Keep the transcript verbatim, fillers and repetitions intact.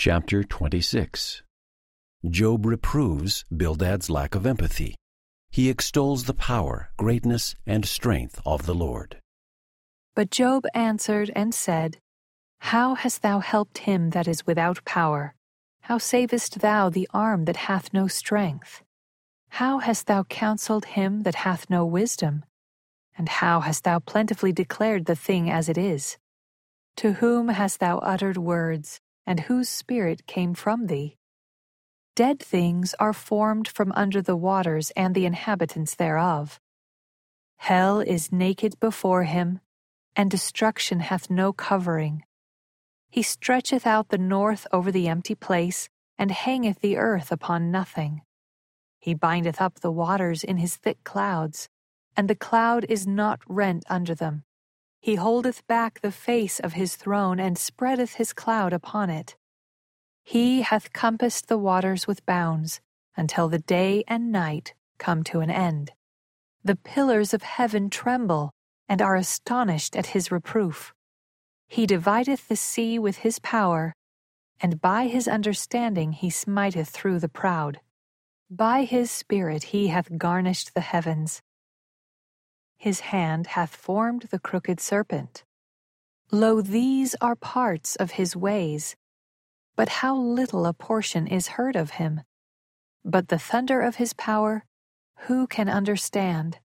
Chapter twenty-six. Job reproves Bildad's lack of empathy. He extols the power, greatness, and strength of the Lord. But Job answered and said, How hast thou helped him that is without power? How savest thou the arm that hath no strength? How hast thou counseled him that hath no wisdom? And how hast thou plentifully declared the thing as it is? To whom hast thou uttered words, and whose spirit came from thee? Dead things are formed from under the waters and the inhabitants thereof. Hell is naked before him, and destruction hath no covering. He stretcheth out the north over the empty place, and hangeth the earth upon nothing. He bindeth up the waters in his thick clouds, and the cloud is not rent under them. He holdeth back the face of his throne, and spreadeth his cloud upon it. He hath compassed the waters with bounds, until the day and night come to an end. The pillars of heaven tremble, and are astonished at his reproof. He divideth the sea with his power, and by his understanding he smiteth through the proud. By his spirit he hath garnished the heavens. His hand hath formed the crooked serpent. Lo, these are parts of his ways, but how little a portion is heard of him. But the thunder of his power, who can understand?